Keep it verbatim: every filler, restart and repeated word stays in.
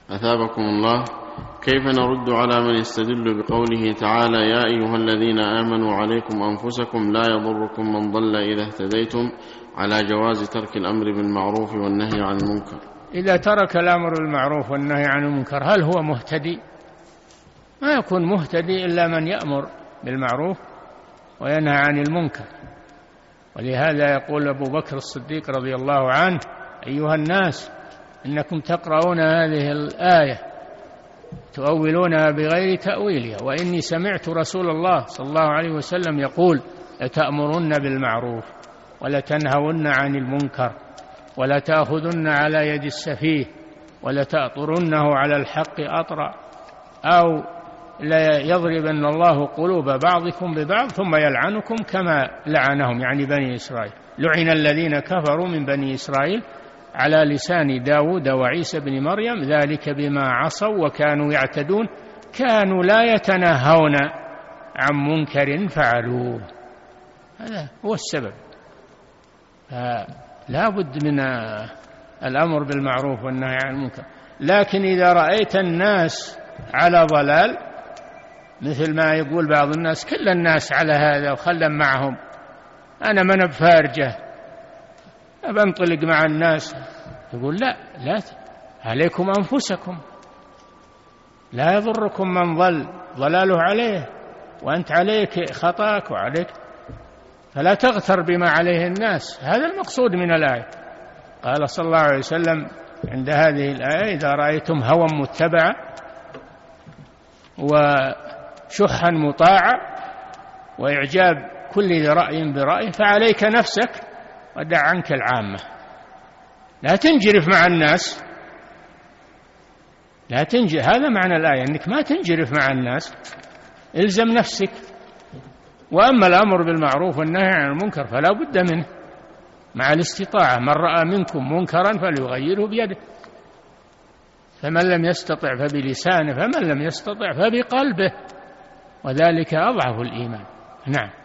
أثابكم الله. كيف نرد على من يستدل بقوله تعالى يا أيها الذين آمنوا عليكم أنفسكم لا يضركم من ضل إذا اهتديتم على جواز ترك الأمر بالمعروف والنهي عن المنكر؟ إذا ترك الأمر بالمعروف والنهي عن المنكر هل هو مهتدي؟ ما يكون مهتدي إلا من يأمر بالمعروف وينهى عن المنكر. ولهذا يقول أبو بكر الصديق رضي الله عنه أيها الناس إنكم تقرؤون هذه الآية تؤولونها بغير تأويلها وإني سمعت رسول الله صلى الله عليه وسلم يقول لتأمرن بالمعروف ولتنهون عن المنكر ولا تأخذن على يد السفيه ولا تأطرنه على الحق أطرا أو لا يضربن الله قلوب بعضكم ببعض ثم يلعنكم كما لعنهم، يعني بني إسرائيل. لعن الذين كفروا من بني إسرائيل على لسان داود وعيسى بن مريم ذلك بما عصوا وكانوا يعتدون كانوا لا يتناهون عن منكر فعلوه. هذا هو السبب. لا بد من الأمر بالمعروف والنهي عن المنكر. لكن إذا رأيت الناس على ضلال مثل ما يقول بعض الناس كل الناس على هذا وخلهم معهم، أنا من بفارجة أبنطلق مع الناس، يقول لا لا عليكم أنفسكم لا يضركم من ضل ضلاله عليه وأنت عليك خطاك وعليك، فلا تغتر بما عليه الناس. هذا المقصود من الآية. قال صلى الله عليه وسلم عند هذه الآية إذا رأيتم هوى متبعا وشحا مطاعا وإعجاب كل ذي رأي برأيه فعليك نفسك ودع عنك العامة. لا تنجرف مع الناس، لا تنجرف. هذا معنى الآية أنك ما تنجرف مع الناس، إلزم نفسك. وأما الأمر بالمعروف والنهي عن المنكر فلا بد منه مع الاستطاعة. من رأى منكم منكرا فليغيره بيده، فمن لم يستطع فبلسانه، فمن لم يستطع فبقلبه، وذلك أضعف الإيمان. نعم.